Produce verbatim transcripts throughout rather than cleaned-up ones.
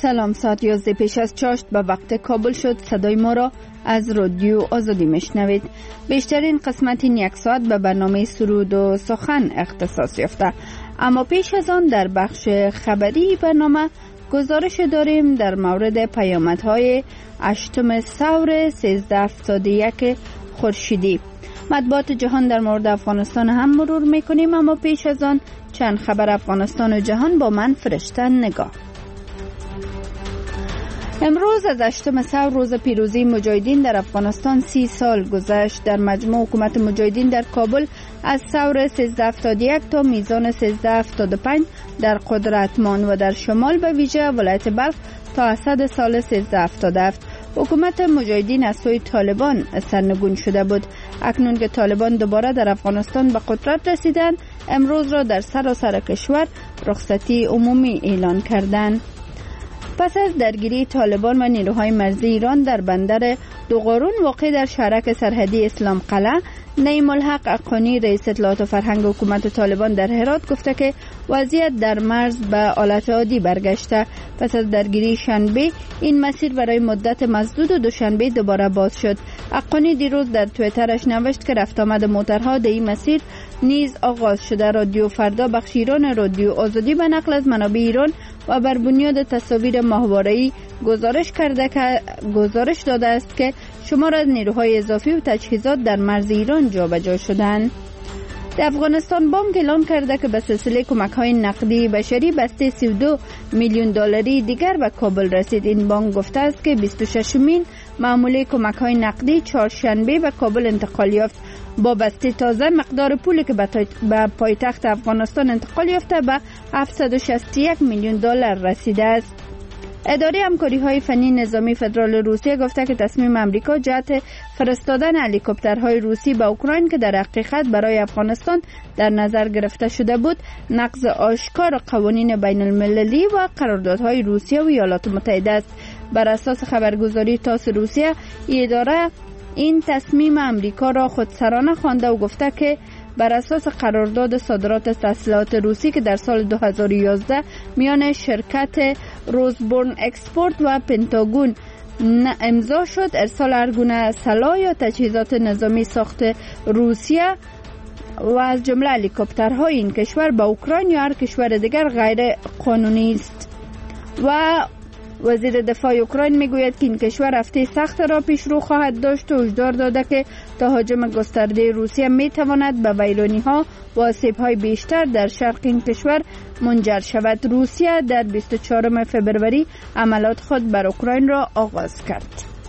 سلام، ساعت یازده پیش از چاشت به وقت کابل شد. صدای ما را از رادیو آزادی میشنوید. بیشترین قسمت این یک ساعت به برنامه سرود و سخن اختصاص یافته، اما پیش از آن در بخش خبری برنامه گزارش داریم در مورد پیامدهای هشتم ثور سیزده هفتاد و یک خورشیدی. مطبوعات جهان در مورد افغانستان هم مرور میکنیم، اما پیش از آن چند خبر افغانستان و جهان با من فرشته نگاه. امروز از هشتم ثور روز پیروزی مجاهدین در افغانستان سی سال گذشت. در مجموع حکومت مجاهدین در کابل از ثور سیزده هفتاد و یک تا میزان سیزده هفتاد و پنج در قدرت ماند و در شمال به ویژه ولایت بلخ تا اسد سال سیزده هفتاد و هفت حکومت مجاهدین از سوی طالبان سرنگون شده بود. اکنون که طالبان دوباره در افغانستان به قدرت رسیدند، امروز را در سراسر کشور رخصتی عمومی اعلان کردند. پس از درگیری طالبان و نیروهای مرزی ایران در بندر دوغارون واقع در شهرک سرحدی اسلام قلعه، نعیم الحق اقانی رئیس اطلاعات و فرهنگ حکومت طالبان در هرات گفته که وضعیت در مرز به حالت عادی برگشته. پس از درگیری شنبه این مسیر برای مدت محدود و دوشنبه دوباره باز شد. اقانی دیروز در توییترش نوشت که رفت آمد موترها در این مسیر نیز آغاز شده. رادیو فردا بخش ایران رادیو آزادی به نقل از منابع ایران و بر بنیاد تصاویر ماهواره‌ای گزارش کرده که گزارش داده است که شمار از نیروهای اضافی و تجهیزات در مرز ایران جابجا شدند. در افغانستان بانک اعلان کرده که به سلسله کمک‌های نقدی بشری بسته سی و دو میلیون دلاری دیگر به کابل رسید. این بانک گفته است که بیست و ششمین معامله کمک‌های نقدی چهارشنبه به کابل انتقال یافت. با بسته تازه مقدار پولی که به پایتخت افغانستان انتقال یافته به هفتصد و شصت و یک میلیون دلار رسیده است. اداره همکاری‌های فنی نظامی فدرال روسیه گفته که تصمیم آمریکا جهت فرستادن هلیکوپترهای روسی به اوکراین که در حقیقت برای افغانستان در نظر گرفته شده بود، نقض آشکار قوانین بین المللی و قراردادهای روسیه و ایالات متحده است. بر اساس خبرگزاری تاس روسیه، اداره این تصمیم آمریکا را خودسرانه خوانده و گفته که بر اساس قرارداد صادرات تسلیحات روسی که در سال دو هزار و یازده میان شرکت روزبورن اکسپورت و پنتاگون امضا شد، ارسال هر گونه سلاح یا تجهیزات نظامی ساخت روسیه و از جمله هلیکوپترهای این کشور به اوکراین یا هر کشور دیگر غیر قانونی است. و وزیر دفاع اوکراین میگوید که این کشور هفته سخت را پیش رو خواهد داشت و هشدار داده که تهاجم گسترده روسیه میتواند به ویرانی‌ها و آسیب‌های بیشتر در شرق این کشور منجر شود. روسیه در بیست و چهارم فوریه عملیات خود بر اوکراین را آغاز کرد.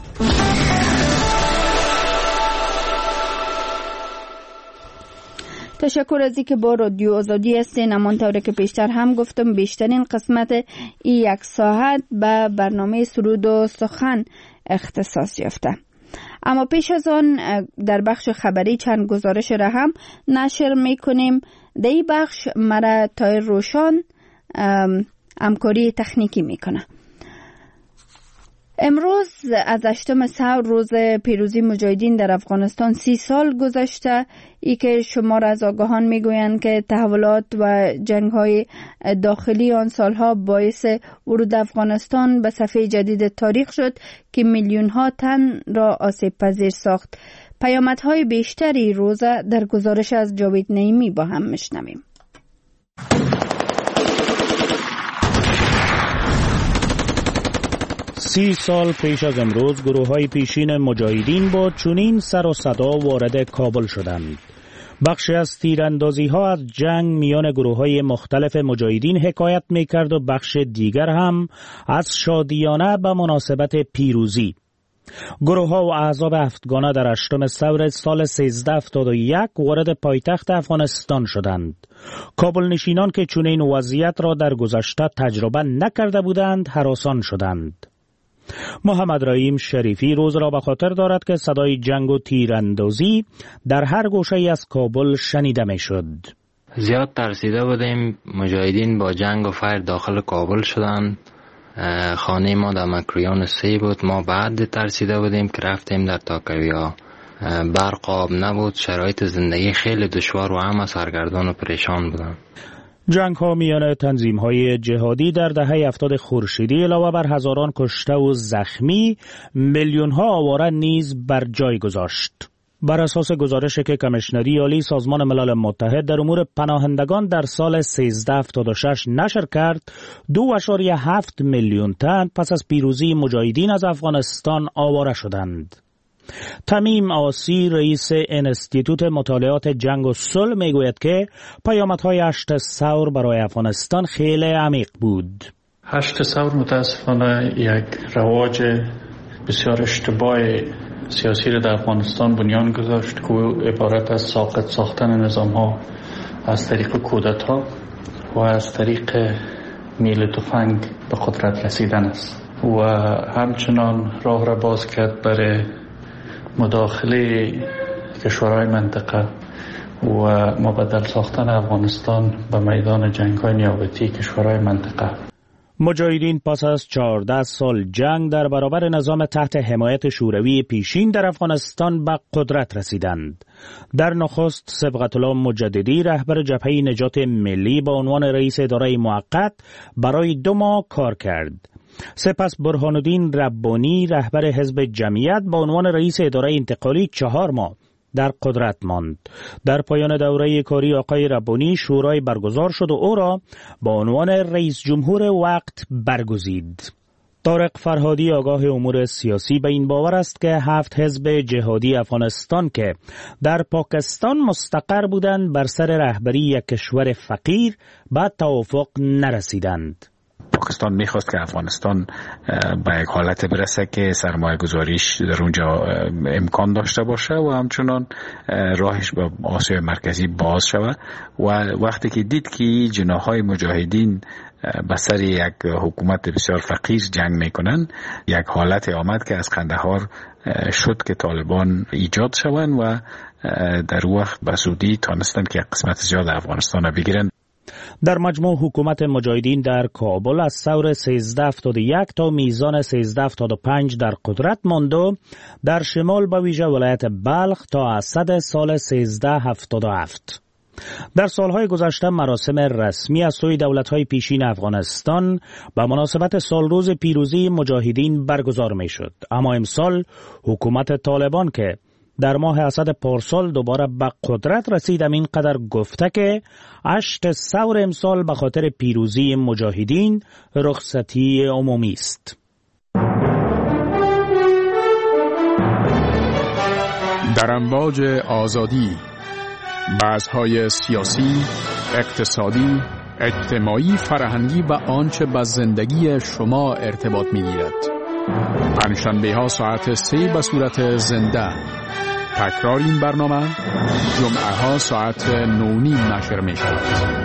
تشکر از اینکه با رادیو آزادی هستین. همانطور که پیشتر هم گفتم، بیشترین قسمت این یک ساعت به برنامه سرود و سخن اختصاص یافته. اما پیش از آن در بخش خبری چند گزارش را هم نشر میکنیم. در این بخش مرا تایر روشان همکاری تکنیکی میکنه. امروز از هشتم ثور روز پیروزی مجاهدین در افغانستان سی سال گذشته. ای که شمار از آگاهان میگویند که تحولات و جنگ‌های داخلی آن سالها باعث ورود افغانستان به صفحه جدید تاریخ شد که میلیون‌ها تن را آسیب پذیر ساخت. پیامدهای بیشتری روز در گزارش از جاوید نعیمی با هم میشنویم. سی سال پیش از امروز گروه‌های پیشین مجاهدین با چنین سر و صدا وارد کابل شدند. بخشی از تیراندازی‌ها از جنگ میان گروه‌های مختلف مجاهدین حکایت می‌کرد و بخش دیگر هم از شادیانه به مناسبت پیروزی. گروه‌ها و احزاب هفتگانه در هشتم ثور سال سیزده هفتاد و یک وارد پایتخت افغانستان شدند. کابل نشینان که چنین وضعیت را در گذشته تجربه نکرده بودند هراسان شدند. محمد رحیم شریفی روز را به خاطر دارد که صدای جنگ و تیراندازی در هر گوشه از کابل شنیده می شد. زیاد ترسیده بودیم. مجاهدین با جنگ و فیر داخل کابل شدند. خانه ما در مکریان سی بود. ما بعد ترسیده بودیم که رفتیم در تاکویا. برق آب نبود. شرایط زندگی خیلی دشوار و همه سرگردان و پریشان بودن. جنگ ها میان تنظیم های جهادی در دهه هفتاد خورشیدی علاوه بر هزاران کشته و زخمی، میلیون ها آواره نیز بر جای گذاشت. بر اساس گزارشی که کمیشنری عالی سازمان ملل متحد در امور پناهندگان در سال سیزده هفتاد و شش نشر کرد، دو اشاریه هفت میلیون تن پس از پیروزی مجاهدین از افغانستان آواره شدند. تمیم آسی، رئیس انستیتوت مطالعات جنگ و صلح میگوید که پیامدهای هشت ثور برای افغانستان خیلی عمیق بود. هشت ثور متاسفانه یک رواج بسیار اشتباه سیاسی را در افغانستان بنیان گذاشت که عبارت از ساقط ساختن نظام ها از طریق کودتا و از طریق میل تفنگ به قدرت رسیدن است و همچنان راه را باز کرد برای مداخله کشورهای منطقه و مبدل ساختن افغانستان به میدان جنگ‌های نیابتی کشورهای منطقه. مجاهدین پس از چهارده سال جنگ در برابر نظام تحت حمایت شوروی پیشین در افغانستان به قدرت رسیدند. در نخست صبغت الله مجددی رهبر جبهه نجات ملی به عنوان رئیس اداره موقت برای دو ماه کار کرد. سپس برهان الدین ربانی رهبر حزب جمعیت به عنوان رئیس اداره انتقالی چهار ماه در قدرت ماند. در پایان دوره کاری آقای ربانی شورای برگزار شد و او را به عنوان رئیس جمهور وقت برگزید. طارق فرهادی آگاه امور سیاسی به این باور است که هفت حزب جهادی افغانستان که در پاکستان مستقر بودند بر سر رهبری یک کشور فقیر به توافق نرسیدند. پاکستان میخواست که افغانستان به یک حالت برسه که سرمایه گذاریش در اونجا امکان داشته باشه و همچنان راهش به آسیای مرکزی باز شود و وقتی که دید که جناحهای مجاهدین به سر یک حکومت بسیار فقیر جنگ میکنن، یک حالت آمد که از قندهار شد که طالبان ایجاد شوند و در وقت به زودی تانستن که قسمت زیاد افغانستان را بگیرن. در مجموع حکومت مجاهدین در کابل از ثور سیزده هفتاد و یک تا میزان سیزده هفتاد و پنج در قدرت ماند و در شمال به ویژه ولایت بلخ تا اسد سال سیزده هفتاد و هفت. در سالهای گذشته مراسم رسمی از سوی دولت‌های پیشین افغانستان به مناسبت سالروز پیروزی مجاهدین برگزار می‌شد، اما امسال حکومت طالبان که در ماه اسد پارسال دوباره به قدرت رسید اینقدر گفته که هشت ثور امسال به خاطر پیروزی مجاهدین رخصتی عمومی است. در امواج آزادی، بحث‌های سیاسی، اقتصادی، اجتماعی، فرهنگی و آنچه به زندگی شما ارتباط می‌گیرد. پنجشنبه‌ها ساعت سه به صورت زنده. تکرار این برنامه جمعه ها ساعت نه نیم نشر می شود.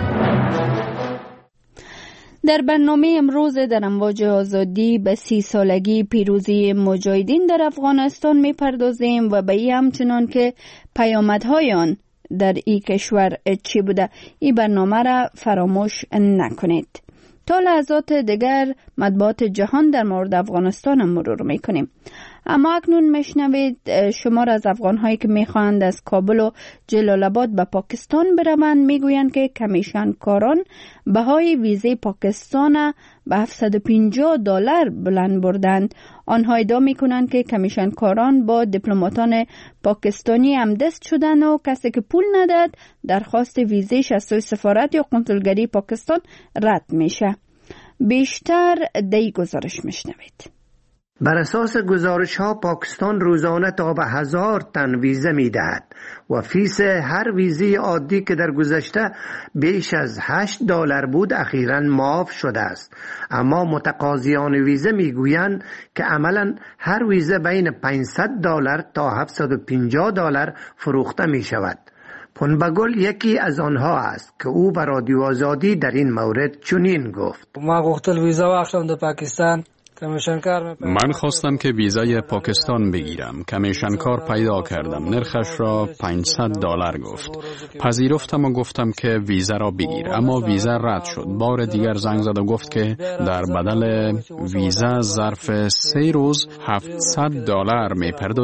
در برنامه امروز در امواج آزادی به سی سالگی پیروزی مجاهدین در افغانستان می پردازیم و به این همچنان که پیامدهای آن در این کشور چی بوده. این برنامه را فراموش نکنید. تا لحظات دیگر مطبوعات جهان در مورد افغانستان مرور می کنیم. اما اکنون میشنوید شمار از افغانهایی که میخواهند از کابل و جلال آباد به پاکستان بروند میگویند که کمیشن کاران بهای ویزه پاکستان به هفتصد و پنجاه دلار بلند بردند. آنها ادعا میکنند که کمیشن کاران با دیپلماتان پاکستانی همدست شدند و کسی که پول ندهد درخواست ویزهش از سوی سفارت یا کنسولگری پاکستان رد میشه. بیشتر دی گزارش میشنوید. بر اساس گزارش ها پاکستان روزانه تا به هزار تن ویزه می دهد و فیس هر ویزه عادی که در گذشته بیش از هشت دلار بود اخیراً معاف شده است. اما متقاضیان ویزه می گویند که عملاً هر ویزه بین پانصد دلار تا هفتصد و پنجاه دلار فروخته می شود. پنبگل یکی از آنها است که او به رادیو آزادی در این مورد چنین گفت: ما گفتل ویزا واخلم در پاکستان. من خواستم که ویزای پاکستان بگیرم. کمیشنکار پیدا کردم. نرخش را پانصد دلار گفت. پذیرفتم و گفتم که ویزا را بگیر، اما ویزا رد شد. بار دیگر زنگ زد و گفت که در بدل ویزا ظرف سه روز هفتصد دلار میپردازی.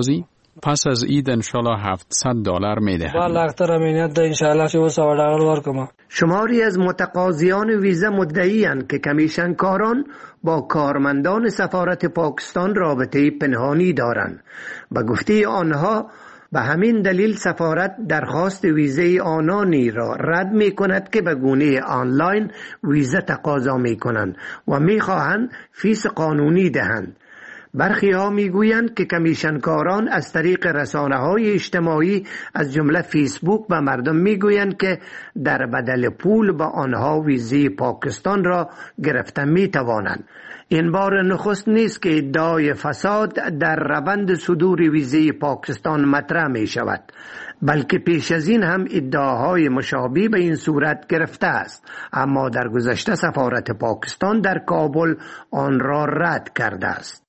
پس از عید انشالله هفتصد دلار میده. والا اختر امینیت ده انشالله شو سو دلار ورکم. شماری از متقاضیان ویزا مدعی اند که کمیشنکاران با کارمندان سفارت پاکستان رابطه پنهانی دارند. به گفته آنها به همین دلیل سفارت درخواست ویزای آنانی را رد می کند که به گونه آنلاین ویزا تقاضا می کنند و می خواهند فیس قانونی دهند. برخی ها می گویند که کمیشنکاران از طریق رسانه های اجتماعی از جمله فیسبوک به مردم می گویند که در بدل پول با آنها ویزای پاکستان را گرفتن می توانند. این بار نخست نیست که ادعای فساد در روند صدور ویزای پاکستان مطرح می شود، بلکه پیش از این هم ادعاهای مشابه به این صورت گرفته است، اما در گذشته سفارت پاکستان در کابل آن را رد کرده است.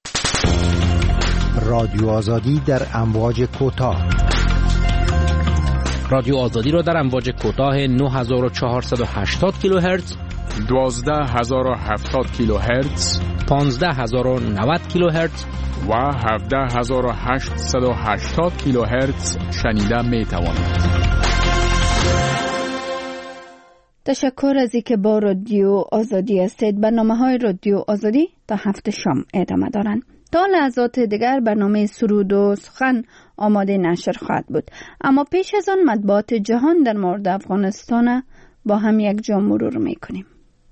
رادیو آزادی در امواج کوتاه. رادیو آزادی را در امواج کوتاه نه هزار و چهارصد و هشتاد کیلوهرتز، دوازده هزار و هفتاد کیلوهرتز، پانزده هزار و نود کیلوهرتز و هفده هزار و هشتصد و هشتاد کیلوهرتز شنیده می توانید. تشکر از اینکه با رادیو آزادی هستید. برنامه‌های رادیو آزادی تا هفت شام ادامه دارند. تا لحظات دیگر برنامه سرود و سخن آماده نشر خواهد بود، اما پیش از آن مطبوعات جهان در مورد افغانستان با هم یک جا مرور میکنیم.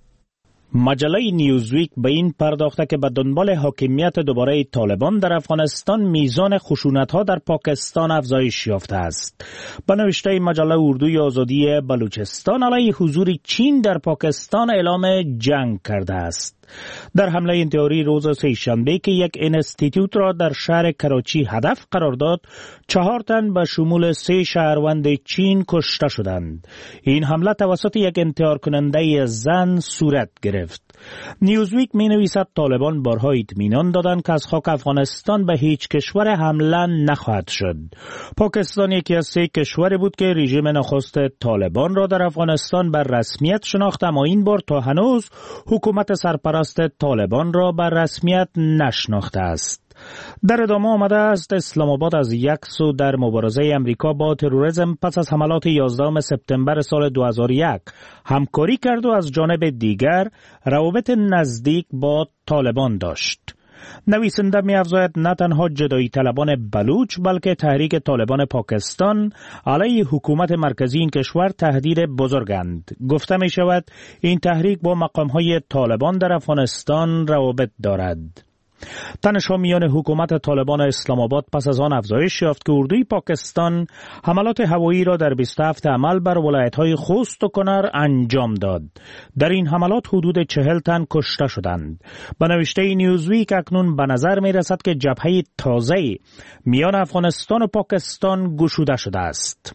مجله نیوزویک به این پرداخته که به دنبال حاکمیت دوباره طالبان در افغانستان میزان خشونت‌ها در پاکستان افزایش یافته است. به نوشته مجله اردوی آزادی بلوچستان علیه حضور چین در پاکستان اعلام جنگ کرده است. در حمله انتحاری روز سه‌شنبه که یک انستیتوت را در شهر کراچی هدف قرار داد، چهار تن به شمول سه شهروند چین کشته شدند. این حمله توسط یک انتحار کننده زن صورت گرفت. نیوزویک می نویسد طالبان بارها اطمینان دادند که از خاک افغانستان به هیچ کشور حمله نخواهد شد. پاکستان یکی از سه کشوری بود که رژیم نخست طالبان را در افغانستان بر رسمیت شناخت، اما این بار تا هنوز حکومت سرپرست طالبان را بر رسمیت نشناخته است. در ادامه آمده است اسلام آباد از یک سو در مبارزه امریکا با تروریسم پس از حملات یازدهم سپتامبر سال دو هزار و یک همکاری کرد و از جانب دیگر روابط نزدیک با طالبان داشت. نویسنده می افزاید نه تنها جدایی طلبان بلوچ بلکه تحریک طالبان پاکستان علیه حکومت مرکزی این کشور تهدید بزرگند. گفته می شود این تحریک با مقامهای طالبان در افغانستان روابط دارد. تنش‌ها میان حکومت طالبان اسلام آباد پس از آن افزایش یافت که اردوی پاکستان حملات هوایی را در بیست و هفت عمل بر ولایت‌های خوست و کنر انجام داد. در این حملات حدود چهل تن کشته شدند. به نوشته نیوزویک اکنون به نظر می‌رسد که جبهه تازه‌ای میان افغانستان و پاکستان گشوده شده است.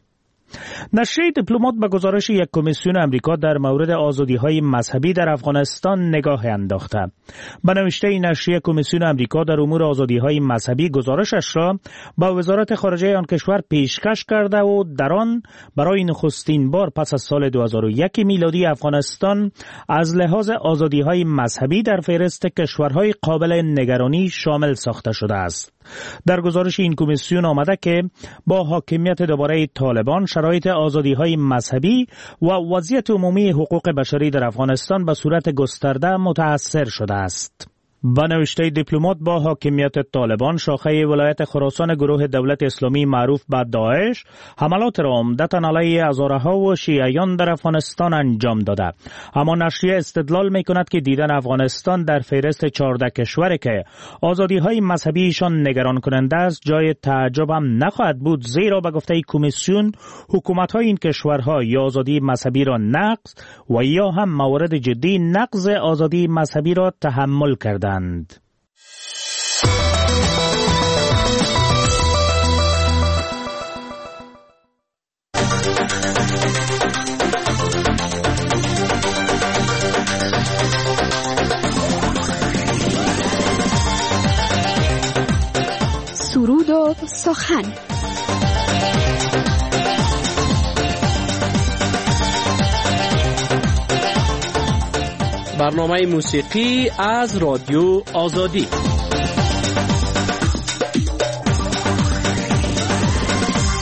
نشریه دیپلمات به گزارش یک کمیسیون امریکا در مورد آزادی‌های مذهبی در افغانستان نگاه انداخته. به نوشته نشریه کمیسیون امریکا در امور آزادی‌های مذهبی گزارشش را با وزارت خارجه آن کشور پیشکش کرده و در آن برای نخستین بار پس از سال دو هزار و یک میلادی افغانستان از لحاظ آزادی‌های مذهبی در فهرست کشورهای قابل نگرانی شامل ساخته شده است. در گزارش این کمیسیون آمده که با حاکمیت دوباره طالبان شرایط آزادی‌های مذهبی و وضعیت عمومی حقوق بشری در افغانستان به صورت گسترده متأثر شده است. به نوشته دیپلمات با حاکمیت طالبان شاخه ولایت خراسان گروه دولت اسلامی معروف به داعش حملات را عمدتاً علیه هزارها و شیعیان در افغانستان انجام داده. اما نشریه استدلال می‌کند که دیدن افغانستان در فهرست چهارده کشوری که آزادی‌های مذهبیشان نگران کننده است جای تعجب هم نخواهد بود، زیرا به گفته کمیسیون حکومت‌های این کشورها یا آزادی مذهبی را نقض و یا هم موارد جدی نقض آزادی مذهبی را تحمل کردند. سرود و سخن. برنامه موسیقی از رادیو آزادی.